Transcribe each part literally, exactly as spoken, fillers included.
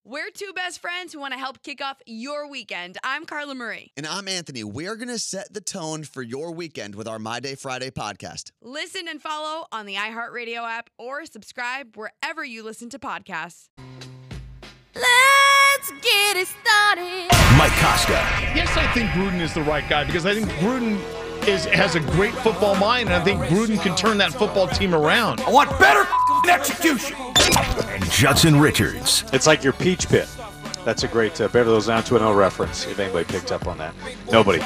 We're two best friends who want to help kick off your weekend. I'm Carla Marie. And I'm Anthony. We are going to set the tone for your weekend with our My Day Friday podcast. Listen and follow on the iHeartRadio app or subscribe wherever you listen to podcasts. Let's get it started. Mike Costa. Yes, I think Gruden is the right guy because I think Gruden is has a great football mind, and I think Gruden can turn that football team around. I want better execution. And Judson Richards. It's like your peach pit. That's a great uh, Beverly Hills nine two one oh reference, if anybody picked up on that. Nobody.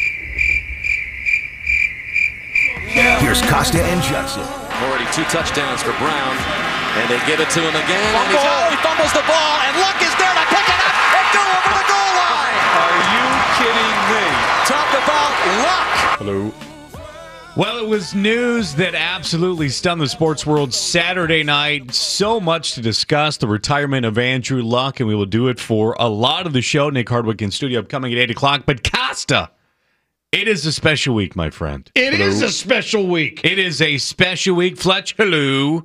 Here's Costa and Judson. Already two touchdowns for Brown, and they give it to him again. And he's, oh, he fumbles the ball, and Luck is there to pick it up and go over the goal line. Are you kidding me? Talk about luck. Hello. Well, it was news that absolutely stunned the sports world Saturday night. So much to discuss, the retirement of Andrew Luck, and we will do it for a lot of the show. Nick Hardwick in studio upcoming at eight o'clock. But Costa, it is a special week, my friend. It hello. is a special week. It is a special week. Fletch, hello.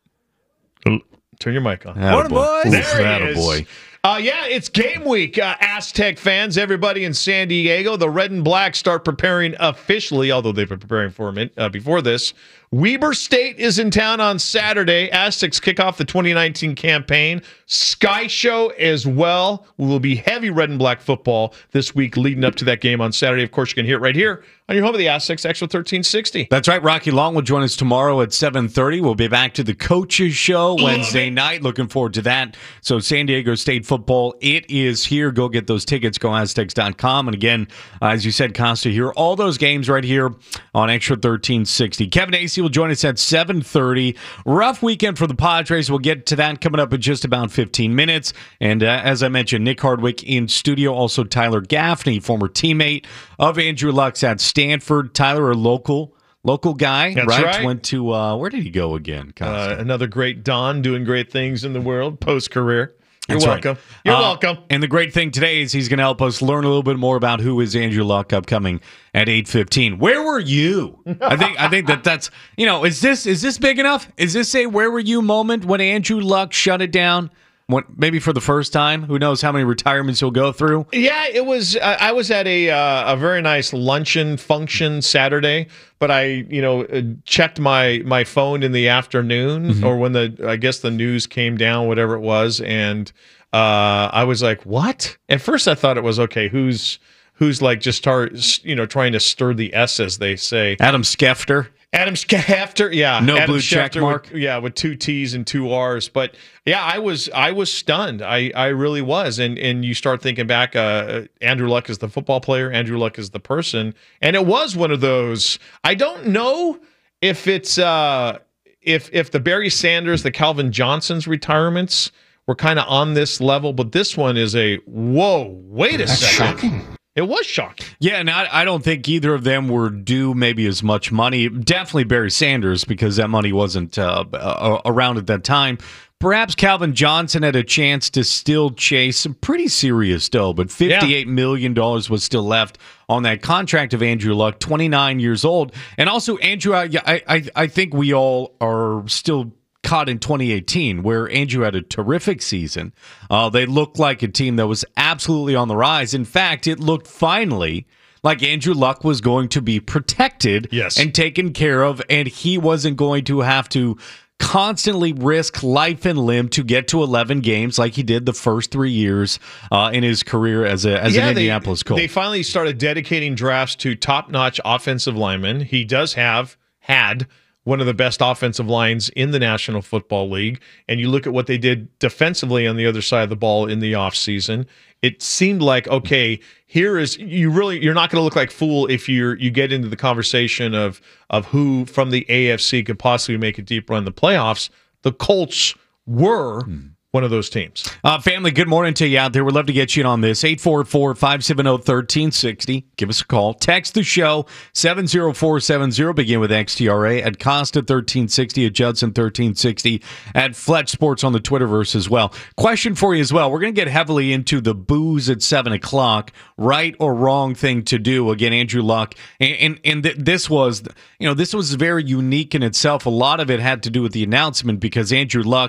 Turn your mic on. Morning, boys. There he is. Boy. Uh, yeah, it's game week. Uh, Aztec fans, everybody in San Diego, the Red and Black start preparing officially, although they've been preparing for a minute, uh, before this. Weber State is in town on Saturday. Aztecs kick off the twenty nineteen campaign. Sky Show as well. We will be heavy Red and Black football this week leading up to that game on Saturday. Of course, you can hear it right here on your home of the Aztecs, Extra thirteen sixty. That's right. Rocky Long will join us tomorrow at seven thirty. We'll be back to the Coaches Show Wednesday night. Looking forward to that. So San Diego State football, it is here. Go get those tickets. Go Aztecs dot com. And again, uh, as you said, Costa, here, all those games right here on Extra thirteen sixty. Kevin Acee will join us at seven thirty. Rough weekend for the Padres. We'll get to that coming up in just about fifteen minutes. And uh, as I mentioned, Nick Hardwick in studio. Also Tyler Gaffney, former teammate of Andrew Luck's at Stanford. Tyler, a local local guy, That's right? right. Went to, uh, where did he go again? Uh, another great Don doing great things in the world post-career. You're That's welcome. Right. You're uh, welcome. And the great thing today is he's going to help us learn a little bit more about who is Andrew Luck upcoming at eight fifteen. Where were you? I think I think that that's, you know, is this is this big enough? Is this a where were you moment when Andrew Luck shut it down? What, maybe for the first time? Who knows how many retirements he'll go through? Yeah, it was. Uh, I was at a uh, a very nice luncheon function Saturday, but I, you know, uh, checked my my phone in the afternoon mm-hmm. or when the I guess the news came down, whatever it was, and uh, I was like, "What?" At first, I thought it was okay. Who's who's like just start, you know, trying to stir the S, as they say. Adam Schefter. Adam Schefter, yeah, no Adam blue Schefter check mark, with, yeah, with two T's and two R's. But yeah, I was I was stunned. I, I really was. And and you start thinking back. Uh, Andrew Luck is the football player. Andrew Luck is the person. And it was one of those. I don't know if it's uh, if if the Barry Sanders, the Calvin Johnson's retirements were kind of on this level, but this one is a whoa. Wait a That's second. shocking. It was shocking. Yeah, and I, I don't think either of them were due maybe as much money. Definitely Barry Sanders, because that money wasn't uh, uh, around at that time. Perhaps Calvin Johnson had a chance to still chase some pretty serious dough, but fifty-eight yeah. million dollars was still left on that contract of Andrew Luck, twenty-nine years old. And also, Andrew, I, I, I think we all are still caught in twenty eighteen, where Andrew had a terrific season. Uh, they looked like a team that was absolutely on the rise. In fact, it looked finally like Andrew Luck was going to be protected yes. and taken care of, and he wasn't going to have to constantly risk life and limb to get to eleven games like he did the first three years uh, in his career as a as yeah, an Indianapolis they, Colt. They finally started dedicating drafts to top-notch offensive linemen. He does have, had, one of the best offensive lines in the National Football League. And you look at what they did defensively on the other side of the ball in the offseason. It seemed like, okay, here is you really you're not going to look like fool if you're you get into the conversation of of who from the A F C could possibly make a deep run in the playoffs. The Colts were hmm. one of those teams. Uh, family, good morning to you out there. We'd love to get you in on this. eight four four, five seven zero, one three six zero. Give us a call. Text the show, seven zero four seven zero. Begin with X T R A. At Costa thirteen sixty. At Judson thirteen sixty. At Fletch Sports on the Twitterverse as well. Question for you as well. We're going to get heavily into the booze at seven o'clock. Right or wrong thing to do. Again, Andrew Luck. And, and, and th- this was, you know, this was very unique in itself. A lot of it had to do with the announcement because Andrew Luck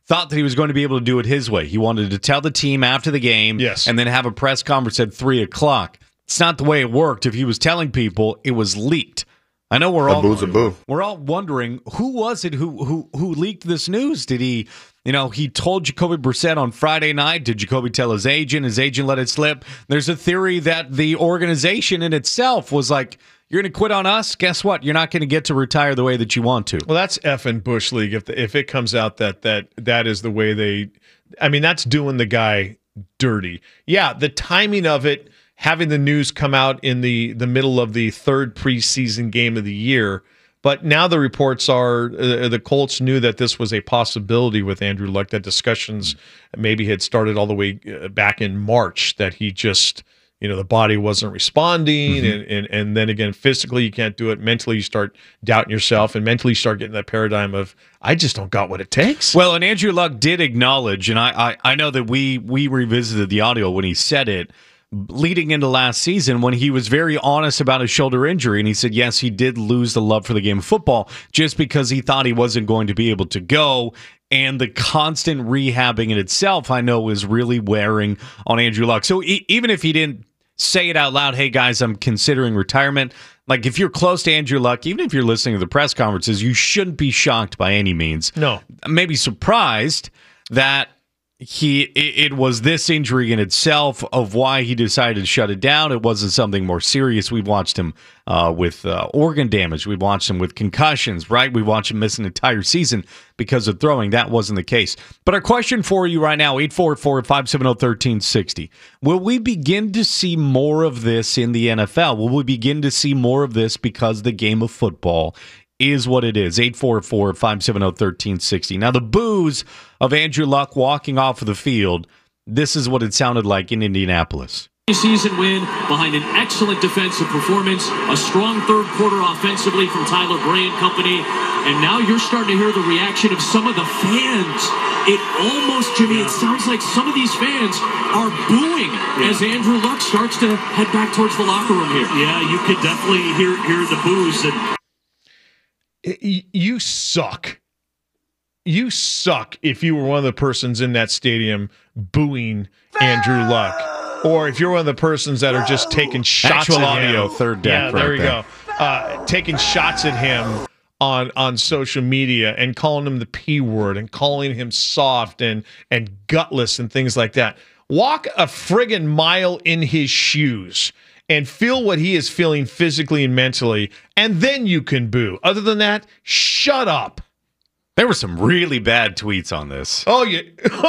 thought that he was going to be able to do it his way. He wanted to tell the team after the game Yes. and then have a press conference at three o'clock. It's not the way it worked. If he was telling people, it was leaked. I know we're all boo's a boo. we're all wondering who was it who who who leaked this news? Did he, you know, he told Jacoby Brissett on Friday night? Did Jacoby tell his agent? His agent let it slip. There's a theory that the organization in itself was like, "You're going to quit on us? Guess what? You're not going to get to retire the way that you want to." Well, that's effing Bush League. If the, if it comes out that that that is the way they, I mean, that's doing the guy dirty. Yeah, the timing of it, having the news come out in the the middle of the third preseason game of the year. But now the reports are uh, the Colts knew that this was a possibility with Andrew Luck. That discussions maybe had started all the way uh, back in March. That he just, you know, the body wasn't responding, mm-hmm. and, and and then again, physically you can't do it. Mentally you start doubting yourself, and mentally you start getting that paradigm of, I just don't got what it takes. Well, and Andrew Luck did acknowledge, and I I, I know that we we revisited the audio when he said it, leading into last season when he was very honest about his shoulder injury. And he said, yes, he did lose the love for the game of football just because he thought he wasn't going to be able to go. And the constant rehabbing in itself, I know, is really wearing on Andrew Luck. So e- even if he didn't say it out loud, hey, guys, I'm considering retirement. Like, if you're close to Andrew Luck, even if you're listening to the press conferences, you shouldn't be shocked by any means. No. Maybe surprised that He it, it was this injury in itself of why he decided to shut it down. It wasn't something more serious. We've watched him uh, with uh, organ damage. We've watched him with concussions, right? We watched him miss an entire season because of throwing. That wasn't the case. But our question for you right now, eight four four, five seven zero, one three six zero. Will we begin to see more of this in the N F L? Will we begin to see more of this because the game of football is what it is? eight four four, five seven zero, one three six zero. Now, the boos of Andrew Luck walking off of the field, this is what it sounded like in Indianapolis. Season win behind an excellent defensive performance, a strong third quarter offensively from Tyler Bray and company, and now you're starting to hear the reaction of some of the fans. It almost, Jimmy, yeah. it sounds like some of these fans are booing yeah. as Andrew Luck starts to head back towards the locker room here. Yeah, you could definitely hear hear the boos. And you suck. You suck if you were one of the persons in that stadium booing Andrew Luck. Or if you're one of the persons that are just taking shots Actual at audio, him. third deck. Yeah, right there you there. go. Uh, taking shots at him on on social media and calling him the P word and calling him soft and and gutless and things like that. Walk a friggin' mile in his shoes and feel what he is feeling physically and mentally, and then you can boo. Other than that, shut up. There were some really bad tweets on this. Oh, yeah.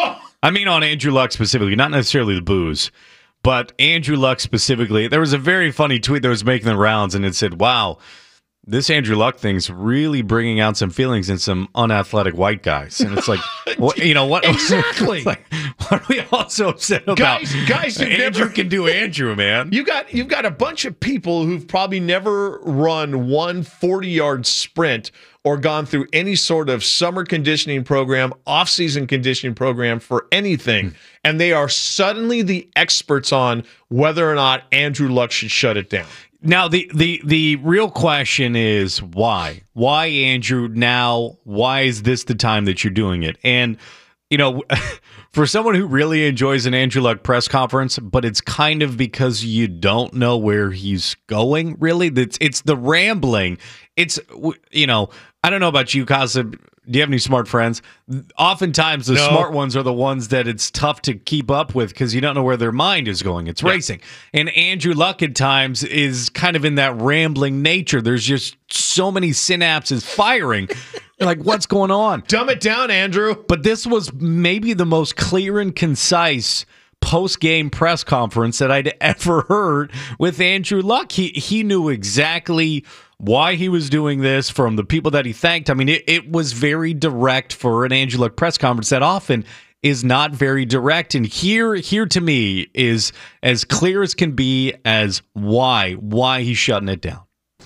I mean, on Andrew Luck specifically, not necessarily the boos, but Andrew Luck specifically. There was a very funny tweet that was making the rounds, and it said, wow, this Andrew Luck thing's really bringing out some feelings in some unathletic white guys. And it's like, what, you know what? Exactly. Like, what are we all so upset about? Guys, guys, you've Andrew never, can do Andrew, man. You got you've got a bunch of people who've probably never run one forty-yard sprint or gone through any sort of summer conditioning program, off-season conditioning program for anything, and they are suddenly the experts on whether or not Andrew Luck should shut it down. Now, the, the, the real question is why? Why, Andrew, now? Why is this the time that you're doing it? And, you know, for someone who really enjoys an Andrew Luck press conference, but it's kind of because you don't know where he's going, really. It's, it's the rambling. It's, you know, I don't know about you, Casa. Do you have any smart friends? Oftentimes, the no. smart ones are the ones that it's tough to keep up with because you don't know where their mind is going. It's yeah. racing. And Andrew Luck at times is kind of in that rambling nature. There's just so many synapses firing. You're like, what's going on? Dumb it down, Andrew. But this was maybe the most clear and concise post-game press conference that I'd ever heard with Andrew Luck. He he knew exactly why he was doing this from the people that he thanked. I mean, it, it was very direct for an Andrew Luck press conference that often is not very direct. And here, here to me is as clear as can be as why, why he's shutting it down.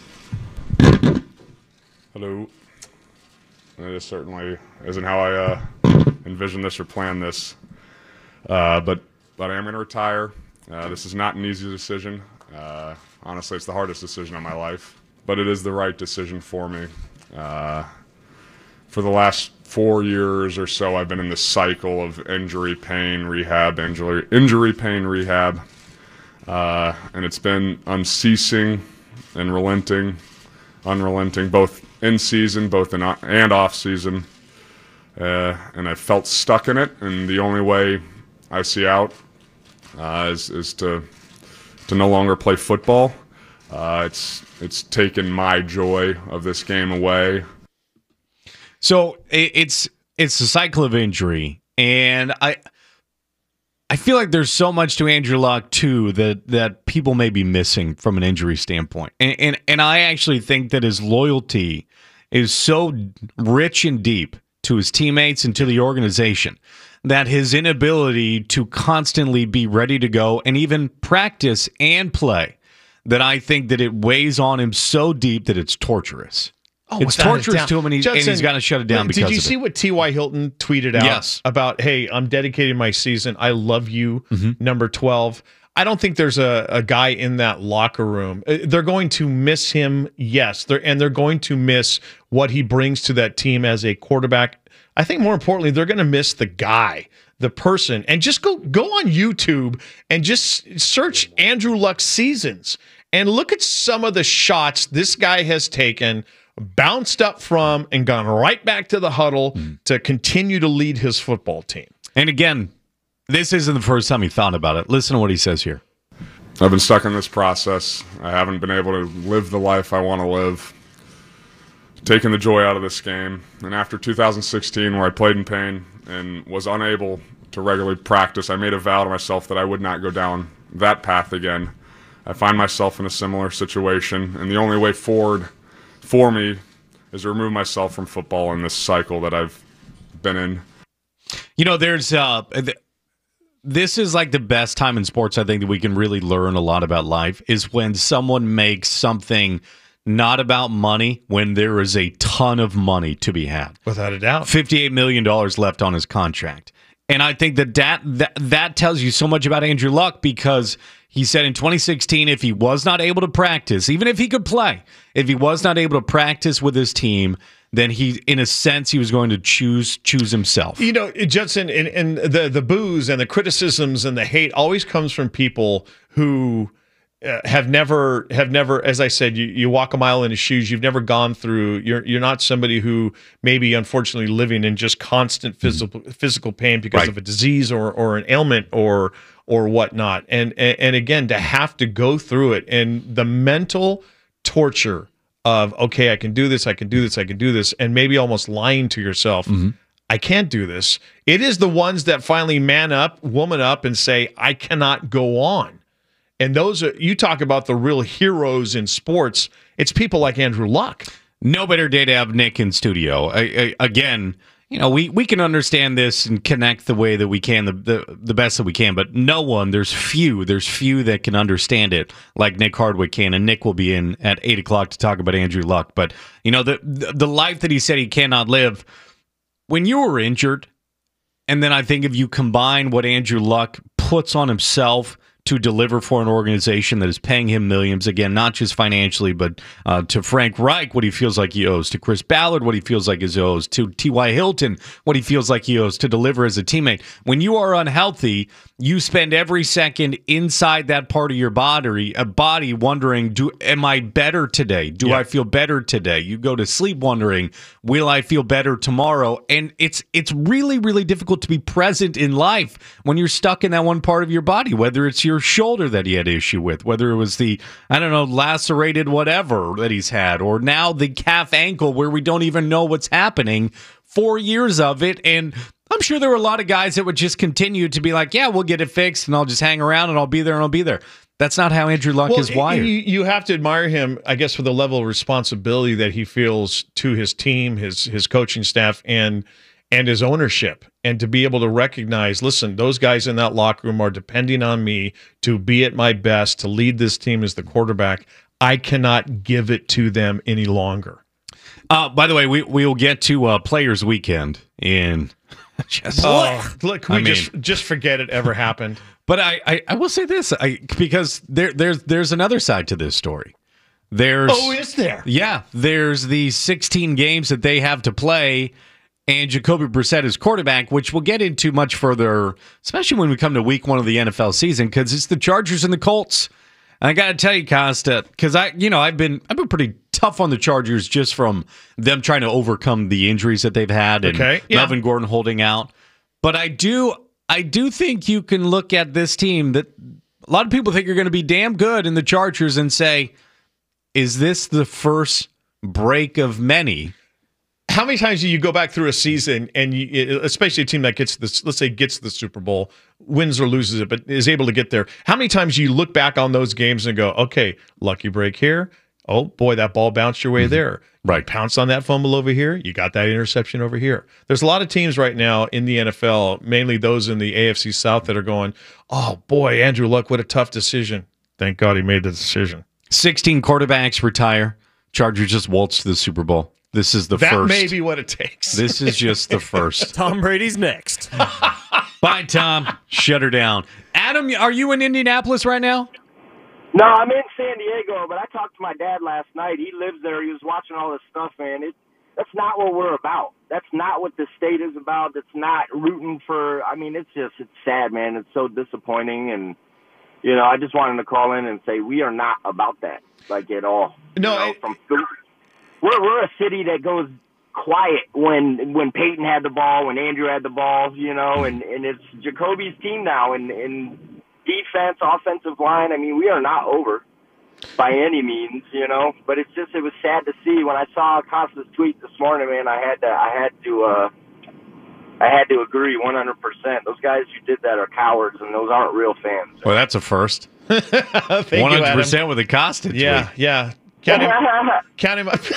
Hello. This certainly isn't how I uh, envisioned this or planned this. Uh, but, but I am going to retire. Uh, this is not an easy decision. Uh, honestly, it's the hardest decision of my life. But it is the right decision for me. Uh, for the last four years or so, I've been in this cycle of injury, pain, rehab, injury, injury, pain, rehab. Uh, and it's been unceasing and relenting, unrelenting, both in season, both in and off season. Uh, and I felt stuck in it, and the only way I see out uh, is, is to to no longer play football. Uh, it's it's taken my joy of this game away. So it's it's a cycle of injury, and I I feel like there's so much to Andrew Luck too that that people may be missing from an injury standpoint, and and, and I actually think that his loyalty is so rich and deep to his teammates and to the organization that his inability to constantly be ready to go and even practice and play, that I think that it weighs on him so deep that it's torturous. Oh, it's torturous to him, and he's, and he's got to shut it down because Did you of see it. what T Y. Hilton tweeted out Yes. about, hey, I'm dedicating my season. I love you, mm-hmm. number twelve. I don't think there's a, a guy in that locker room. They're going to miss him, yes, they're, and they're going to miss what he brings to that team as a quarterback. I think more importantly, they're going to miss the guy, the person. And just go go on YouTube and just search Andrew Luck seasons and look at some of the shots this guy has taken, bounced up from, and gone right back to the huddle mm. to continue to lead his football team. And again, this isn't the first time he thought about it. Listen to what he says here. I've been stuck in this process. I haven't been able to live the life I want to live. Taking the joy out of this game. And after two thousand sixteen, where I played in pain and was unable to regularly practice, I made a vow to myself that I would not go down that path again. I find myself in a similar situation, and the only way forward for me is to remove myself from football in this cycle that I've been in. You know, there's uh, th- this is like the best time in sports, I think, that we can really learn a lot about life, is when someone makes something not about money, when there is a ton of money to be had. Without a doubt. fifty-eight million dollars left on his contract. And I think that that, that that tells you so much about Andrew Luck, because he said in twenty sixteen, if he was not able to practice, even if he could play, if he was not able to practice with his team, then he, in a sense, he was going to choose choose himself. You know, Judson, and, and the, the boos and the criticisms and the hate always comes from people who Uh, have never, have never, as I said, you, you walk a mile in his shoes. You've never gone through. You're you're not somebody who maybe, unfortunately, living in just constant physical physical pain because Right. of a disease or or an ailment or or whatnot. And, and and again, to have to go through it and the mental torture of, okay, I can do this, I can do this, I can do this, and maybe almost lying to yourself. Mm-hmm. I can't do this. It is the ones that finally man up, woman up, and say, I cannot go on. And those are, you talk about the real heroes in sports, it's people like Andrew Luck. No better day to have Nick in studio. I, I, again, you know, we, we can understand this and connect the way that we can, the, the the best that we can, but no one, there's few, there's few that can understand it like Nick Hardwick can, and Nick will be in at eight o'clock to talk about Andrew Luck. But, you know, the, the, the life that he said he cannot live, when you were injured, and then I think if you combine what Andrew Luck puts on himself to deliver for an organization that is paying him millions, again, not just financially, but uh, to Frank Reich, what he feels like he owes, to Chris Ballard, what he feels like he owes, to T Y. Hilton, what he feels like he owes, to deliver as a teammate. When you are unhealthy, you spend every second inside that part of your body, a body wondering, do am I better today? Do Yeah. I feel better today? You go to sleep wondering, will I feel better tomorrow? And it's it's really, really difficult to be present in life when you're stuck in that one part of your body, whether it's your shoulder that he had issue with, whether it was the, I don't know, lacerated whatever that he's had, or now the calf ankle where we don't even know what's happening, four years of it. And I'm sure there were a lot of guys that would just continue to be like, yeah, we'll get it fixed and I'll just hang around and I'll be there and I'll be there. That's not how Andrew Luck Well, is wired. You, you have to admire him, I guess, for the level of responsibility that he feels to his team, his his coaching staff, and and his ownership, and to be able to recognize, listen, those guys in that locker room are depending on me to be at my best, to lead this team as the quarterback. I cannot give it to them any longer. Uh, by the way, we we will get to uh, Players Weekend in just. Oh, look, can we I mean- just just forget it ever happened. But I, I, I will say this, I because there there's there's another side to this story. There's Oh, is there? Yeah, there's the sixteen games that they have to play, and Jacoby Brissett is quarterback, which we'll get into much further, especially when we come to week one of the N F L season, because it's the Chargers and the Colts. And I got to tell you, Costa, because I, you know, I've been I've been pretty tough on the Chargers just from them trying to overcome the injuries that they've had and Okay, yeah. Melvin Gordon holding out. But I do I do think you can look at this team that a lot of people think are going to be damn good in the Chargers and say, is this the first break of many? How many times do you go back through a season and you, especially a team that gets this, let's say gets the Super Bowl, wins or loses it, but is able to get there? How many times do you look back on those games and go, okay, lucky break here. Oh boy, that ball bounced your way mm-hmm. there. Right. Pounce on that fumble over here. You got that interception over here. There's a lot of teams right now in the N F L, mainly those in the A F C South, that are going, oh boy, Andrew Luck, what a tough decision. Thank God he made the decision. sixteen quarterbacks retire. Chargers just waltz to the Super Bowl. This is the that first. That may be what it takes. This is just the first. Tom Brady's next. Bye, Tom. Shut her down. Adam, are you in Indianapolis right now? No, I'm in San Diego, but I talked to my dad last night. He lives there. He was watching all this stuff, man. It, that's not what we're about. That's not what the state is about. That's not rooting for. I mean, it's just, it's sad, man. It's so disappointing. And, you know, I just wanted to call in and say we are not about that, like, at all. No, you know, I, from we're we're a city that goes quiet when when Peyton had the ball, when Andrew had the ball, you know, and, and it's Jacoby's team now, and, and defense, offensive line. I mean, we are not over by any means, you know. But it's just, it was sad to see when I saw Costa's tweet this morning, man. I had to, I had to, uh, I had to agree one hundred percent. Those guys who did that are cowards, and those aren't real fans. Well, that's a first. Thank one hundred percent you, with a Costa tweet. Yeah, yeah. Counting, counting, my,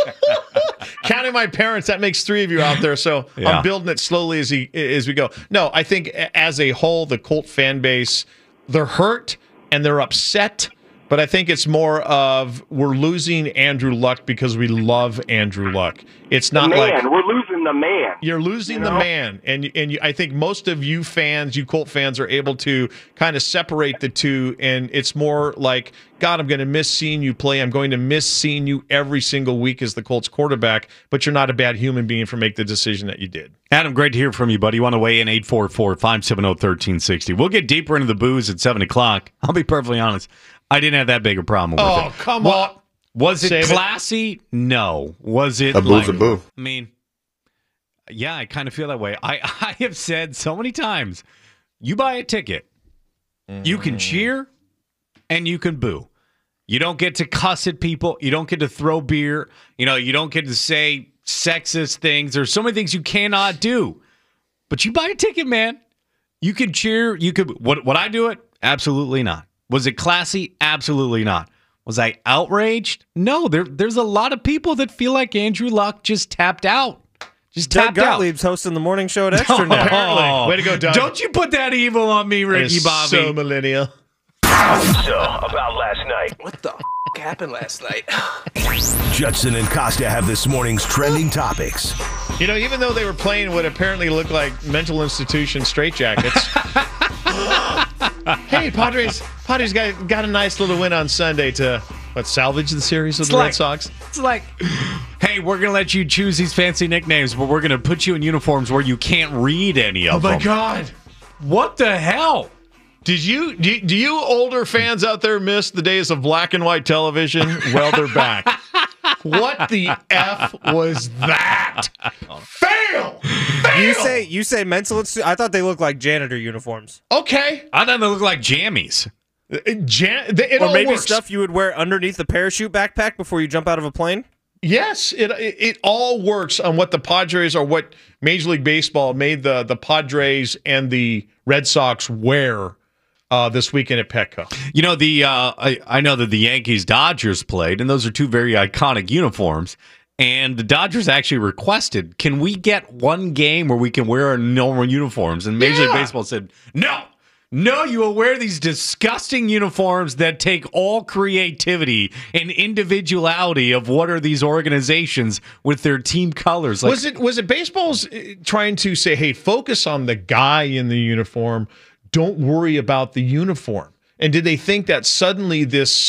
counting my parents, that makes three of you out there. So yeah. I'm building it slowly as, he, as we go. No, I think as a whole, the Colt fan base, they're hurt and they're upset. But I think it's more of we're losing Andrew Luck because we love Andrew Luck. It's not the man. like we're losing the man. You're losing you the know? man, and and you, I think most of you fans, you Colt fans, are able to kind of separate the two. And it's more like, God, I'm going to miss seeing you play. I'm going to miss seeing you every single week as the Colts quarterback. But you're not a bad human being for make the decision that you did. Adam, great to hear from you, buddy. You want to weigh in? eight four four, five seven zero, one three six zero. We'll get deeper into the booze at seven o'clock. I'll be perfectly honest. I didn't have that big a problem with oh, it. Oh, come well, on. Was it Save classy? It. No. Was it a boo's like, a boo? I mean, yeah, I kind of feel that way. I, I have said so many times, you buy a ticket, mm. you can cheer, and you can boo. You don't get to cuss at people. You don't get to throw beer. You know, you don't get to say sexist things. There's so many things you cannot do. But you buy a ticket, man. You can cheer. You could. Would, would I do it? Absolutely not. Was it classy? Absolutely not. Was I outraged? No. There, there's a lot of people that feel like Andrew Luck just tapped out. Just Doug tapped out. Gottlieb's hosting the morning show at Extra no, now. Apparently. Way to go, Doug. Don't you put that evil on me, Ricky Bobby. So millennial. So, about last night. What the f*** happened last night? Judson and Costa have this morning's trending topics. You know, even though they were playing what apparently looked like mental institution straitjackets. Hey, Padres Padres got, got a nice little win on Sunday to, what, salvage the series with it's the like, Red Sox? It's like, hey, we're going to let you choose these fancy nicknames, but we're going to put you in uniforms where you can't read any of them. Oh, my God. What the hell? Did you do, do you older fans out there miss the days of black and white television? Well, they're back. What the F was that? Fail! Fail! You say you say mental institute. I thought they looked like janitor uniforms. Okay. I thought they looked like jammies. It, jan- it or all maybe works. stuff you would wear underneath the parachute backpack before you jump out of a plane. Yes, it, it it all works on what the Padres or what Major League Baseball made the the Padres and the Red Sox wear uh, this weekend at Petco. You know, the uh, I, I know that the Yankees Dodgers played, and those are two very iconic uniforms. And the Dodgers actually requested, can we get one game where we can wear our normal uniforms? And Major yeah. League Baseball said, no. No, you will wear these disgusting uniforms that take all creativity and individuality of what are these organizations with their team colors. Like, was it was it baseball's trying to say, hey, focus on the guy in the uniform, don't worry about the uniform? And did they think that suddenly this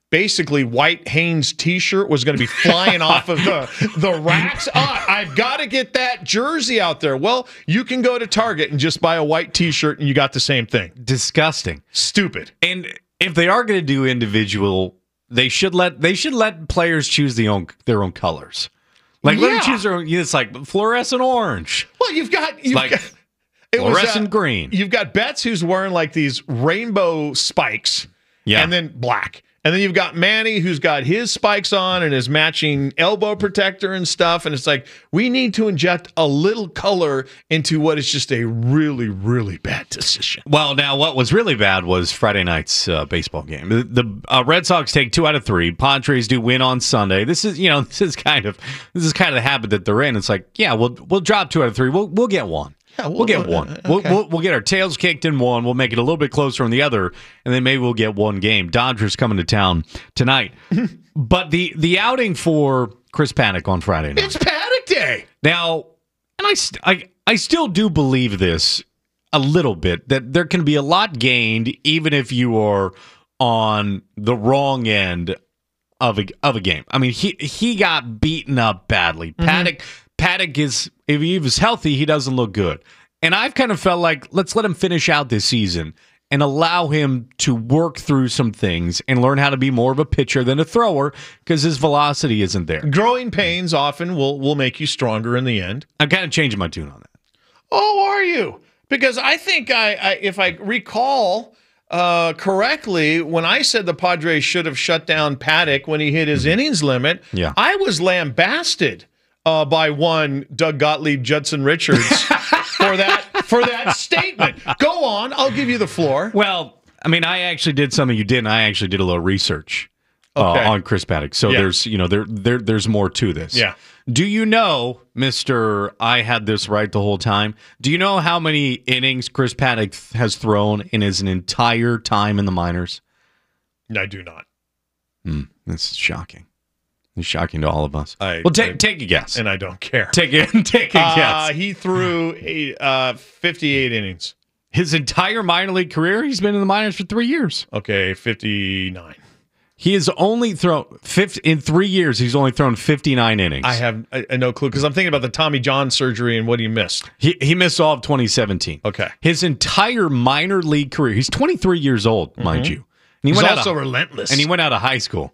basically white Hanes t-shirt was going to be flying off of the, the racks. Ah, I've got to get that jersey out there. Well, you can go to Target and just buy a white t-shirt and you got the same thing. Disgusting. Stupid. And if they are going to do individual, they should let they should let players choose the own their own colors. Like let Yeah. them choose their own. It's like fluorescent orange. Well, you've got you've like got, it was, fluorescent uh, green. You've got Betts who's wearing like these rainbow spikes, Yeah. and then black. And then you've got Manny who's got his spikes on and his matching elbow protector and stuff. And it's like, we need to inject a little color into what is just a really, really bad decision. Well, now what was really bad was Friday night's uh, baseball game. The, the uh, Red Sox take two out of three. Padres do win on Sunday. This is, you know, this is kind of this is kind of the habit that they're in. It's like, yeah, we'll we'll drop two out of three. We'll we'll get one. Yeah, We'll get one. okay. We'll, we'll we'll get our tails kicked in one. We'll make it a little bit closer on the other, and then maybe we'll get one game. Dodgers coming to town tonight. But the the outing for Chris Paddock on Friday night. It's Paddock Day. Now, and I, st- I I still do believe this a little bit, that there can be a lot gained even if you are on the wrong end of a of a game. I mean, he he got beaten up badly. Mm-hmm. Paddock Paddock is, if he was healthy, he doesn't look good. And I've kind of felt like, let's let him finish out this season and allow him to work through some things and learn how to be more of a pitcher than a thrower, because his velocity isn't there. Growing pains often will, will make you stronger in the end. I'm kind of changing my tune on that. Oh, are you? Because I think I, I if I recall uh, correctly, when I said the Padres should have shut down Paddock when he hit his innings limit, Yeah. I was lambasted uh, by one Doug Gottlieb, Judson Richards for that for that statement. Go on, I'll give you the floor. Well, I mean, I actually did something you didn't. I actually did a little research uh, Okay. on Chris Paddock. So Yeah. there's, you know, there, there, there's more to this. Yeah. Do you know, Mister I had this right the whole time? Do you know how many innings Chris Paddock has thrown in his entire time in the minors? I do not. Hmm, this is shocking. It's shocking to all of us. I, well, take I- take a guess. And I don't care. Take a take a Uh, guess. he threw a, uh, fifty-eight innings. His entire minor league career, he's been in the minors for three years. Okay, fifty-nine. He has only thrown fifty in three years. He's only thrown fifty-nine innings. I have I, I no clue because I'm thinking about the Tommy John surgery and what he missed. He he missed all of twenty seventeen. Okay. His entire minor league career. He's twenty-three years old, mind you. And he He's went out also of, relentless. And he went out of high school.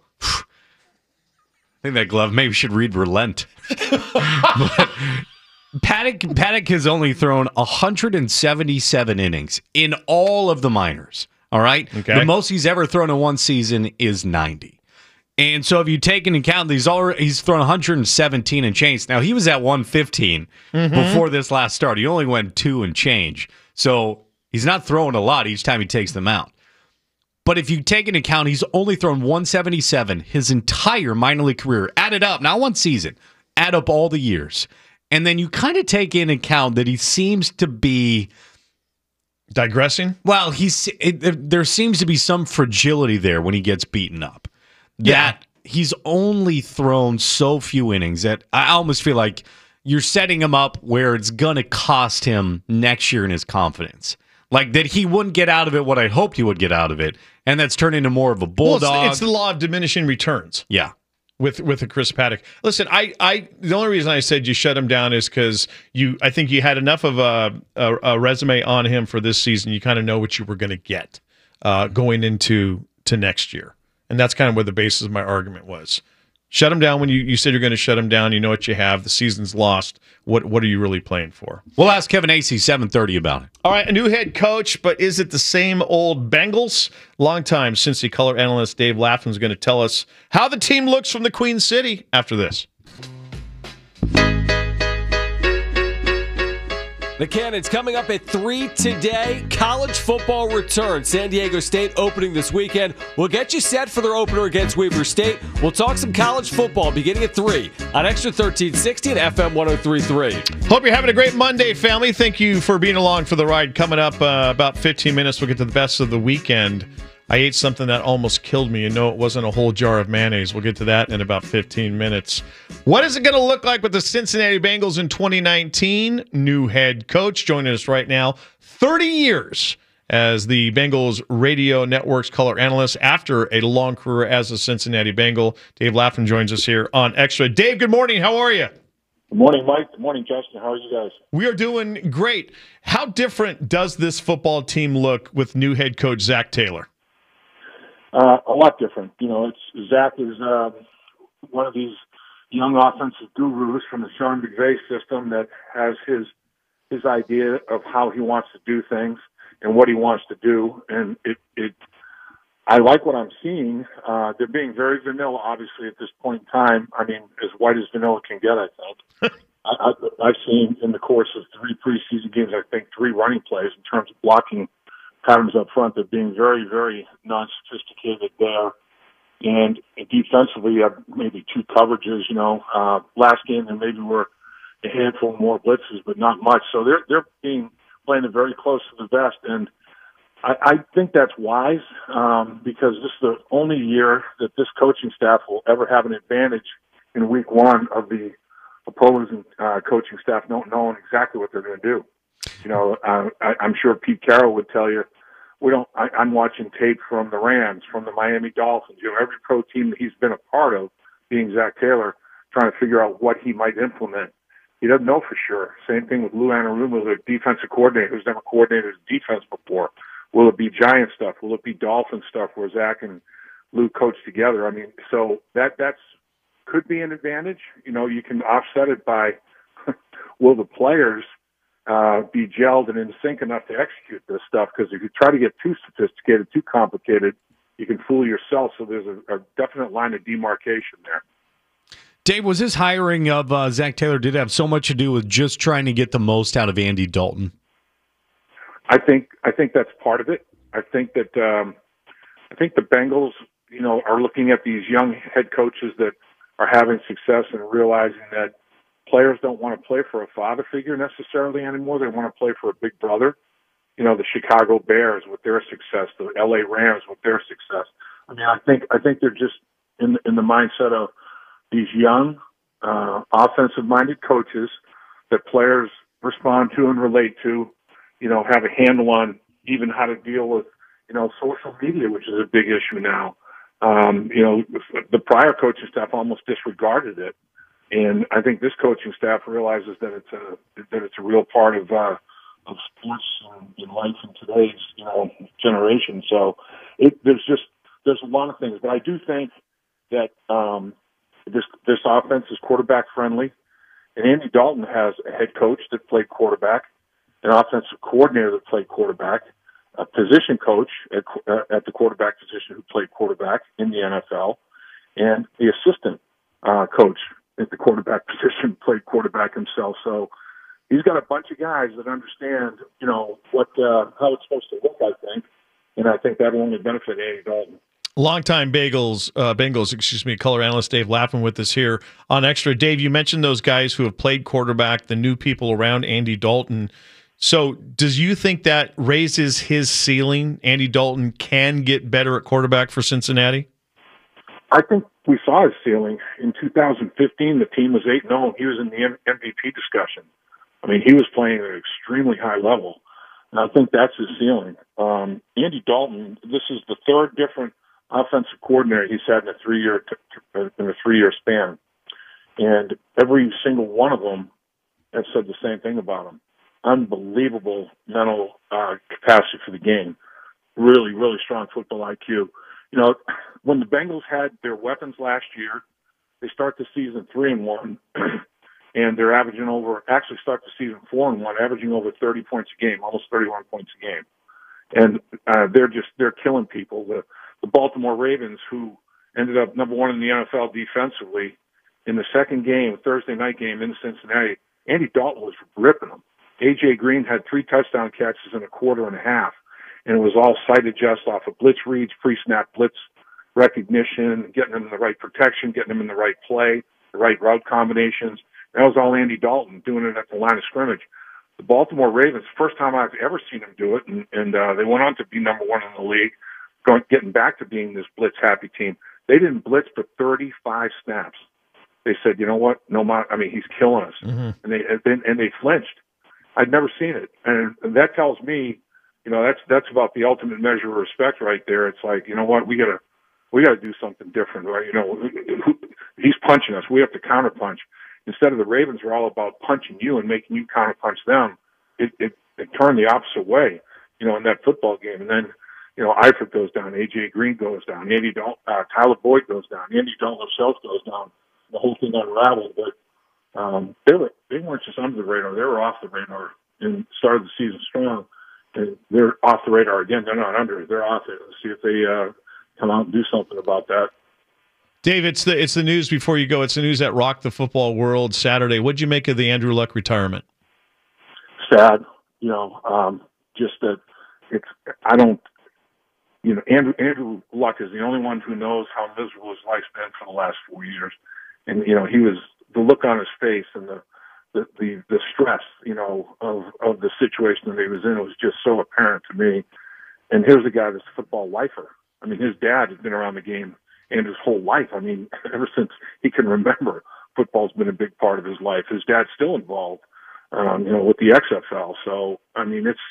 I think that glove maybe should read relent. But Paddock Paddock has only thrown one hundred seventy-seven innings in all of the minors. All right. Okay. The most he's ever thrown in one season is ninety. And so if you take into account that he's already he's thrown one hundred seventeen and change. Now he was at one fifteen Mm-hmm. before this last start. He only went two and change. So he's not throwing a lot each time he takes them out. But if you take into account he's only thrown one seventy-seven his entire minor league career, added up, not one season, add up all the years. And then you kind of take into account that he seems to be digressing. Well, he's it, there seems to be some fragility there when he gets beaten up. Yeah. That he's only thrown so few innings that I almost feel like you're setting him up where it's going to cost him next year in his confidence. Like that he wouldn't get out of it what I hoped he would get out of it, and that's turned into more of a Well, bulldog. it's, it's the law of diminishing returns. Yeah. With with a Chris Paddock. Listen, I, I the only reason I said you shut him down is because you I think you had enough of a, a, a resume on him for this season. You kind of know what you were going to get uh, going into to next year, and that's kind of where the basis of my argument was. Shut him down when you, you said you're going to shut him down. You know what you have. The season's lost. What what are you really playing for? We'll ask Kevin Acey seven thirty about it. All right, a new head coach, but is it the same old Bengals? Longtime Cincy color analyst Dave Lapham is going to tell us how the team looks from the Queen City after this. The Cannons coming up at three today. College football returns. San Diego State opening this weekend. We'll get you set for their opener against Weber State. We'll talk some college football beginning at three on Extra thirteen sixty and F M one oh three point three. Hope you're having a great Monday, family. Thank you for being along for the ride. Coming up uh, about fifteen minutes, we'll get to the best of the weekend. I ate something that almost killed me, and no, it wasn't a whole jar of mayonnaise. We'll get to that in about fifteen minutes. What is it going to look like with the Cincinnati Bengals in twenty nineteen? New head coach joining us right now. thirty years as the Bengals radio network's color analyst after a long career as a Cincinnati Bengal. Dave Lapham joins us here on Extra. Dave, good morning. How are you? Good morning, Mike. Good morning, Justin. How are you guys? We are doing great. How different does this football team look with new head coach Zac Taylor? Uh, a lot different. You know, it's Zach is uh, one of these young offensive gurus from the Sean McVay system that has his his idea of how he wants to do things and what he wants to do. And it, it I like what I'm seeing. Uh, they're being very vanilla, obviously, at this point in time. I mean, as white as vanilla can get, I think. I, I, I've seen in the course of three preseason games, I think, three running plays in terms of blocking patterns up front. They're being very, very non-sophisticated there. And defensively, you have maybe two coverages, you know. Uh, last game, there maybe were a handful more blitzes, but not much. So they're they're being playing it very close to the vest. And I, I think that's wise um, because this is the only year that this coaching staff will ever have an advantage in week one of the opposing uh, coaching staff not knowing exactly what they're going to do. You know, uh, I, I'm sure Pete Carroll would tell you, we don't. I, I'm watching tape from the Rams, from the Miami Dolphins. You know, every pro team that he's been a part of, being Zac Taylor, trying to figure out what he might implement. He doesn't know for sure. Same thing with Lou Anarumo, the defensive coordinator, who's never coordinated his defense before. Will it be Giant stuff? Will it be Dolphin stuff where Zach and Lou coach together? I mean, so that that's could be an advantage. You know, you can offset it by will the players uh, be gelled and in sync enough to execute this stuff? Because if you try to get too sophisticated, too complicated, you can fool yourself. So there's a, a definite line of demarcation there. Dave, was his hiring of uh, Zac Taylor did it have so much to do with just trying to get the most out of Andy Dalton? I think I think that's part of it. I think that um, I think the Bengals, you know, are looking at these young head coaches that are having success and realizing that players don't want to play for a father figure necessarily anymore. They want to play for a big brother. You know, the Chicago Bears with their success, the L A Rams with their success. I mean, I think I think they're just in in the mindset of these young, uh, offensive-minded coaches that players respond to and relate to. You know, have a handle on even how to deal with, you know, social media, which is a big issue now. Um, you know, the prior coaching staff almost disregarded it, and I think this coaching staff realizes that it's a that it's a real part of uh, of sports and in life in today's you know generation. So it, there's just there's a lot of things, but I do think that um, this this offense is quarterback friendly, and Andy Dalton has a head coach that played quarterback, an offensive coordinator that played quarterback, a position coach at, uh, at the quarterback position who played quarterback in the N F L, and the assistant uh, coach at the quarterback position played quarterback himself. So he's got a bunch of guys that understand, you know, what uh, how it's supposed to look, I think, and I think that will only benefit Andy Dalton. Longtime Bagels, uh, Bengals, excuse me, color analyst Dave Lapham with us here on Extra. Dave, you mentioned those guys who have played quarterback, the new people around Andy Dalton. So does you think that raises his ceiling? Andy Dalton can get better at quarterback for Cincinnati? I think we saw his ceiling. In two thousand fifteen, the team was eight and oh. He was in the M V P discussion. I mean, he was playing at an extremely high level. And I think that's his ceiling. Um, Andy Dalton, this is the third different offensive coordinator he's had in a three-year in a three-year span. And every single one of them has said the same thing about him. Unbelievable mental uh, capacity for the game. Really, really strong football I Q. You know, when the Bengals had their weapons last year, they start the season three and one, and they're averaging over. Actually, start the season four and one, averaging over thirty points a game, almost thirty-one points a game, and uh, they're just they're killing people. The the Baltimore Ravens, who ended up number one in the N F L defensively, in the second game, Thursday night game in Cincinnati, Andy Dalton was ripping them. A J Green had three touchdown catches in a quarter and a half, and it was all sight adjust off of blitz reads, pre-snap blitz recognition, getting them in the right protection, getting them in the right play, the right route combinations. That was all Andy Dalton doing it at the line of scrimmage. The Baltimore Ravens, first time I've ever seen them do it, and, and uh, they went on to be number one in the league, going getting back to being this blitz-happy team. They didn't blitz for thirty-five snaps. They said, you know what, no, I mean, he's killing us. Mm-hmm. And they and, and they flinched. I'd never seen it. And that tells me you know, that's that's about the ultimate measure of respect right there. It's like, you know what, we gotta we gotta do something different, right? You know, he's punching us, we have to counterpunch. Instead of the Ravens are all about punching you and making you counterpunch them, it, it it turned the opposite way, you know, in that football game. And then, you know, Eifert goes down, A J Green goes down, Andy Dalton, uh, Tyler Boyd goes down, Andy Dalton himself goes down. The whole thing unraveled, but um, they were they weren't just under the radar; they were off the radar and started the season strong. And they're off the radar again. They're not under; they're off it. Let's see if they uh, come out and do something about that. Dave, it's the it's the news before you go. It's the news that rocked the football world Saturday. What'd you make of the Andrew Luck retirement? Sad, you know, um, just that it's. I don't. You know, Andrew Andrew Luck is the only one who knows how miserable his life's been for the last four years. And, you know, he was, the look on his face and the, the, the, the stress, you know, of, of the situation that he was in, it was just so apparent to me. And here's a guy that's a football lifer. I mean, his dad has been around the game and his whole life. I mean, ever since he can remember, football's been a big part of his life. His dad's still involved, um, you know, with the X F L. So, I mean, it's,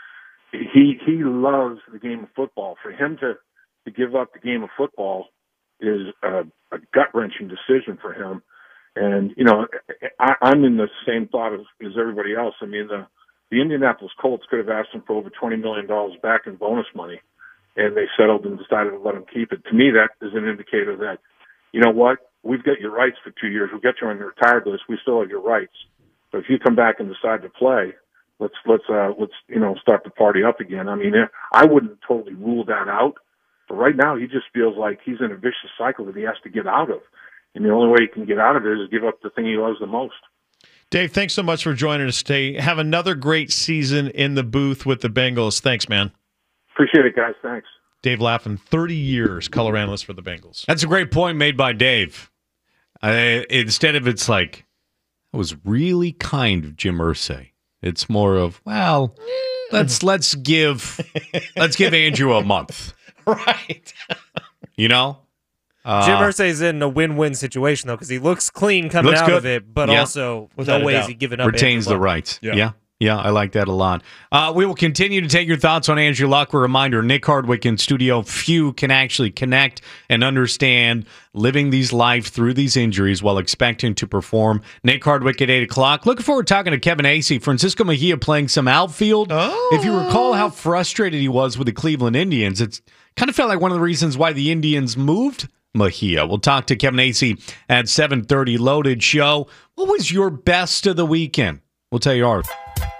he, he loves the game of football. For him to, to give up the game of football is a, a gut-wrenching decision for him. And, you know, I, I'm in the same thought as, as everybody else. I mean, the, the Indianapolis Colts could have asked him for over twenty million dollars back in bonus money, and they settled and decided to let him keep it. To me, that is an indicator that, you know what, we've got your rights for two years. We'll get you on your retired list. We still have your rights. So if you come back and decide to play, let's, let's, uh, let's, you know, start the party up again. I mean, I wouldn't totally rule that out. But right now, he just feels like he's in a vicious cycle that he has to get out of. And the only way he can get out of it is give up the thing he loves the most. Dave, thanks so much for joining us today. Have another great season in the booth with the Bengals. Thanks, man. Appreciate it, guys. Thanks. Dave Lapham, thirty years color analyst for the Bengals. That's a great point made by Dave. Uh, instead of it's like, it was really kind of Jim Irsay. It's more of, well, let's let's give let's give Andrew a month. Right. You know? Uh, Jim Irsay's in a win-win situation, though, because he looks clean coming looks out good. of it, but Yeah. also Without no a way is doubt. he giving up Retains Andrew the Luck. rights. Yeah. Yeah. yeah. I like that a lot. Uh, we will continue to take your thoughts on Andrew Luck. A reminder, Nick Hardwick in studio. Few can actually connect and understand living these life through these injuries while expecting to perform. Nick Hardwick at eight o'clock. Looking forward to talking to Kevin Acee. Francisco Mejia playing some outfield. Oh. If you recall how frustrated he was with the Cleveland Indians, it's kind of felt like one of the reasons why the Indians moved Mejia. We'll talk to Kevin Acee at seven thirty. Loaded show. What was your best of the weekend? We'll tell you ours.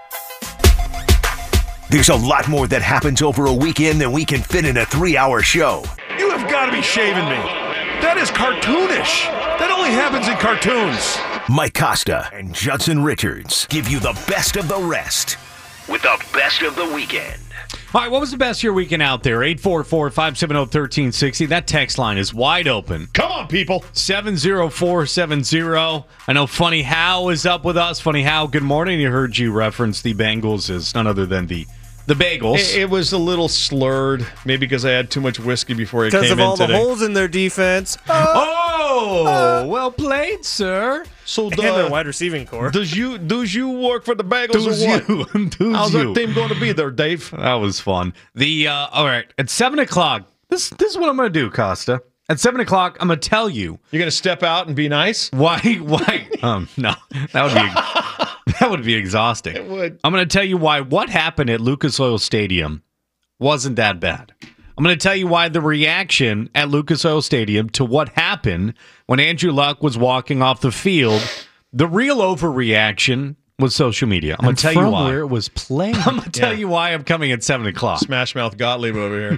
There's a lot more that happens over a weekend than we can fit in a three-hour show. You have got to be shaving me. That is cartoonish. That only happens in cartoons. Mike Costa and Judson Richards give you the best of the rest with the best of the weekend. All right, what was the best of your weekend out there? eight four four, five seven zero, one three six zero. That text line is wide open. Come on, people. seven zero four seven zero. I know Funny How is up with us. Funny How, good morning. You heard you reference the Bengals as none other than the the Bagels. It, it was a little slurred, maybe because I had too much whiskey before I came Because in of all today. the holes in their defense. Oh, Uh, well played, sir. So and their the, wide receiving core. does you does you work for the Bagels Does or what? you? Does How's you. that team going to be there, Dave? That was fun. The uh, all right, at seven o'clock, this, this is what I'm going to do, Costa. At seven o'clock, I'm going to tell you. You're going to step out and be nice? Why? Why? um, no, that would be that would be exhausting. It would. I'm going to tell you why what happened at Lucas Oil Stadium wasn't that bad. I'm going to tell you why the reaction at Lucas Oil Stadium to what happened when Andrew Luck was walking off the field, the real overreaction was social media. I'm going to tell you why. Where it was playing. I'm going to tell Yeah. you why I'm coming at seven o'clock. Smash Mouth Gottlieb over here.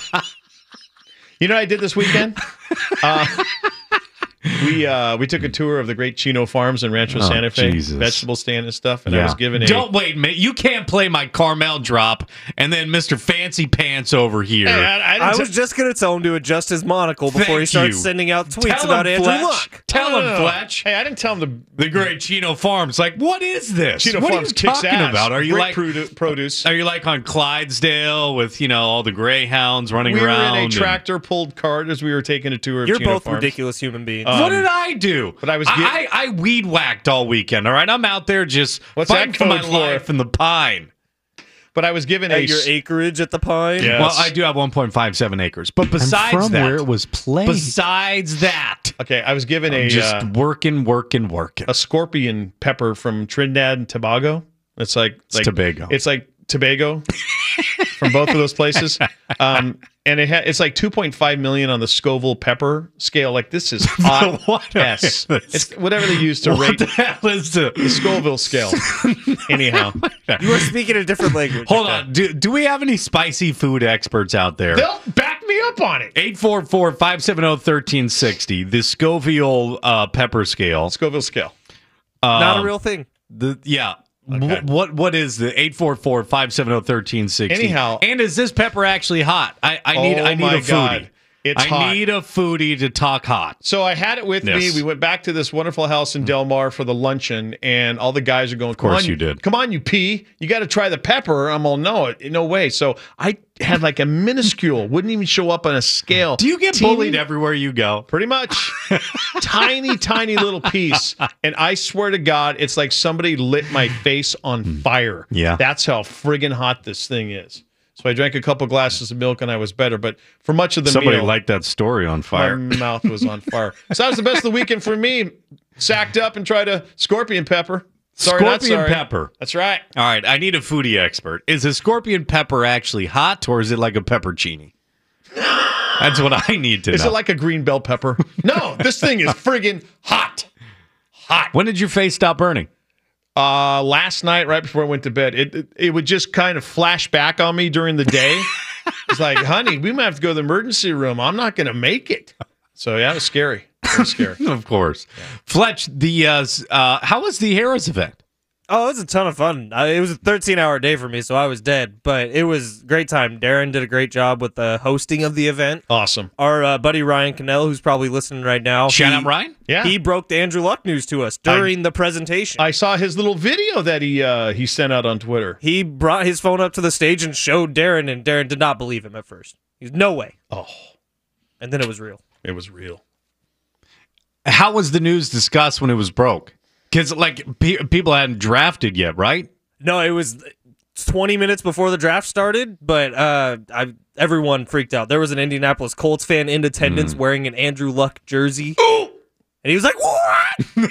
You know what I did this weekend? Uh, we uh, we took a tour of the great Chino Farms in Rancho Oh, Santa Fe, Jesus. vegetable stand and stuff, and I Yeah. was given a. Don't wait a minute. You can't play my Carmel drop and then Mister Fancy Pants over here. Hey, I, I, I didn't was just going to tell him to adjust his monocle before Thank he starts you. sending out tweets Tell about him, Andrew Fletch. Luck. Tell No, him, no, no. Fletch. Hey, I didn't tell him to. The great Chino Farms. Like, what is this? Chino what Farms are you kicks talking ass. about? Are you Great like produ- produce? Are you like on Clydesdale with, you know, all the greyhounds running We were around? in a and- tractor pulled cart as we were taking a tour of You're Chino both Farms. ridiculous human beings. Um, What did I do? but I was I, get- I, I weed whacked all weekend. All right, I'm out there just What's fighting that for my code for? life in the pine. But I was given At a your acreage at the Pine. Yes. Well, I do have one point five seven acres, but besides I'm from that, where it was played. besides that, Okay, I was given I'm a just uh, working, working, working. a scorpion pepper from Trinidad and Tobago. It's like It's like Tobago. It's like Tobago from both of those places. Um, and it ha- it's like two point five million on the Scoville pepper scale. Like this is hot. What S. is- It's whatever they use to What rate the hell is the, the Scoville scale. Anyhow, You are speaking a different language. Hold on. Do, do we have any spicy food experts out there? they'll back me up on it. eight four four, five seven zero, one three six zero. The Scoville uh, pepper scale. Scoville scale. Not Um, a real thing. The yeah. Okay. Wh- What what is the eight four four, five seven zero, one three six zero? Anyhow. And is this pepper actually hot? I, I need Oh I need my a foodie. God. It's I hot. need a foodie to talk hot. So I had it with Yes. me. We went back to this wonderful house in Del Mar for the luncheon, and all the guys are going, Come course on, you did. Come on, you pee. You got to try the pepper. I'm all, no, no way. So I had like a minuscule, wouldn't even show up on a scale. Do you get Teeny- bullied everywhere you go? Pretty much. Tiny, tiny little piece. And I swear to God, it's like somebody lit my face on fire. Yeah. That's how friggin' hot this thing is. So I drank a couple glasses of milk and I was better. But for much of the Somebody meal, liked that story on fire. my mouth was on fire. So that was the best of the weekend for me. Sacked up and tried a scorpion pepper. Sorry, not Scorpion sorry. pepper. That's right. All right, I need a foodie expert. Is a scorpion pepper actually hot, or is it like a peppercini? That's what I need to Is know. it like a green bell pepper? No, this thing is friggin' hot. Hot. When did your face stop burning? Uh, last night, right before I went to bed, it, it it would just kind of flash back on me during the day. It's like, honey, we might have to go to the emergency room. I'm not going to make it. So yeah, it was scary. It was scary. Of course. Fletch, the uh, s- uh, how was the Harris event? Oh, it was a ton of fun. Uh, it was a thirteen-hour day for me, so I was dead. But it was a great time. Darren did a great job with the hosting of the event. Awesome. Our uh, buddy Ryan Cannell, who's probably listening right now. Shout he- out Ryan. Yeah. He broke the Andrew Luck news to us during the presentation. I saw his little video that he uh, he sent out on Twitter. he brought his phone up to the stage and showed Darren, and Darren did not believe him at first. He's no way. Oh, And then it was real. it was real. How was the news discussed when it was broke? Because like pe- people hadn't drafted yet, right? No, it was twenty minutes before the draft started, but uh, I, everyone freaked out. There was an Indianapolis Colts fan in attendance Mm. wearing an Andrew Luck jersey. And he was like, what?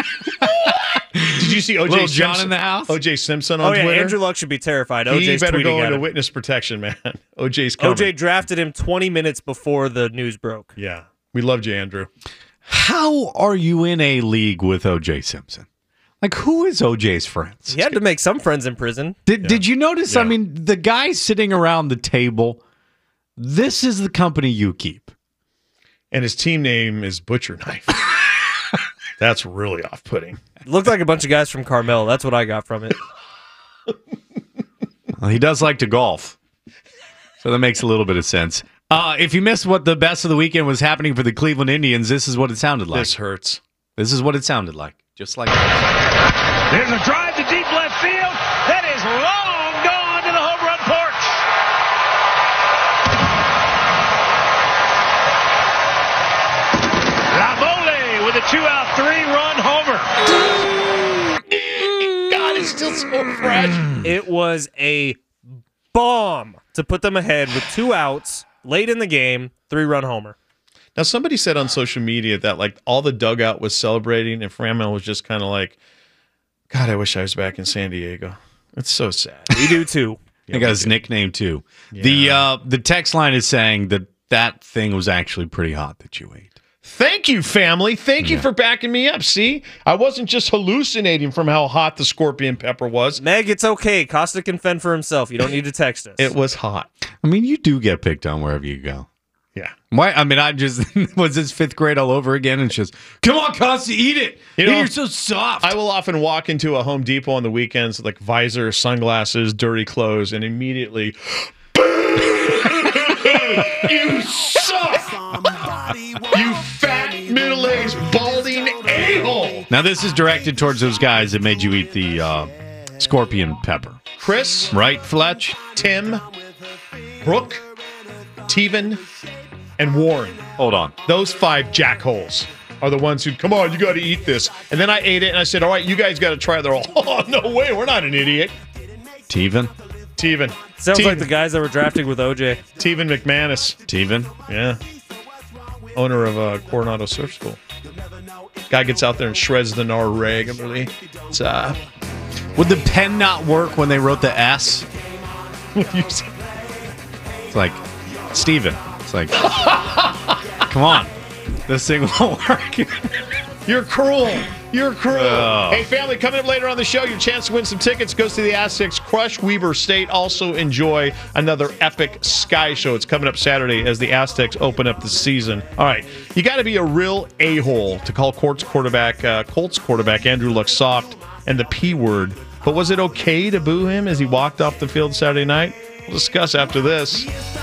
Did you see O J Little John Simpson? in the house? O J Simpson on Oh, yeah, Twitter? Andrew Luck should be terrified. he O J's better tweeting go at into him. witness protection, man. O J's coming. O J drafted him twenty minutes before the news broke. Yeah. We loved you, Andrew. How are you in a league with O J Simpson? Like, who is O J's friends? He had to make some friends in prison. Did Did you notice? I Yeah. mean, the guy sitting around the table. This is the company you keep. And his team name is Butcher Knife. That's really off-putting. Looked like a bunch of guys from Carmel. That's what I got from it. Well, he does like to golf, so that makes a little bit of sense. Uh, if you missed what the best of the weekend was happening for the Cleveland Indians, this is what it sounded like. This hurts. This is what it sounded like, just like that. There's a drive to deep left field. That is long gone to the home run porch. Lamole with a two-out, three-run homer. God, it's still so fresh. It was a bomb to put them ahead with two outs late in the game, three-run homer. Now, somebody said on social media that like all the dugout was celebrating and Framel was just kind of like, God, I wish I was back in San Diego. It's so sad. We do too. I got his nickname too. The uh, the text line is saying that that thing was actually pretty hot that you ate. Thank you, family. Thank you Yeah. for backing me up. See, I wasn't just hallucinating from how hot the scorpion pepper was. Meg, it's okay. Costa can fend for himself. You don't need to text us. It was hot. I mean, you do get picked on wherever you go. Yeah. Why? I mean, I just was this fifth grade all over again, and it's just come on, Costa, eat it. You You know, You're so soft. I will often walk into a Home Depot on the weekends, like visor, sunglasses, dirty clothes, and immediately, you suck! You fat, middle-aged, balding a-hole! Now, this is directed towards those guys that made you eat the uh, scorpion pepper. Chris, Right, Fletch? Tim, Brooke, Teven, and Warren. Hold on. Those five jackholes are the ones who, come on, you got to eat this. And then I ate it, and I said, all right, you guys got to try it. They're all, oh, no way, we're not an idiot. Teven? Teven. Sounds Teven. like the guys that were drafting with O J. Teven McManus. Teven? Yeah. Owner of uh, Coronado Surf School. Guy gets out there and shreds the gnar regularly. It's, uh, Would the pen not work when they wrote the S? It's like, Steven. It's like, come on. This thing won't work. You're cruel. You're cruel. Oh. Hey, family, coming up later on the show, your chance to win some tickets goes to the Aztecs Crush Weber State. Also enjoy another epic Sky Show. It's coming up Saturday as the Aztecs open up the season. All right, you got to be a real a-hole to call Colts quarterback, uh, Colts quarterback Andrew Luck soft and the P word. But was it okay to boo him as he walked off the field Saturday night? We'll discuss after this.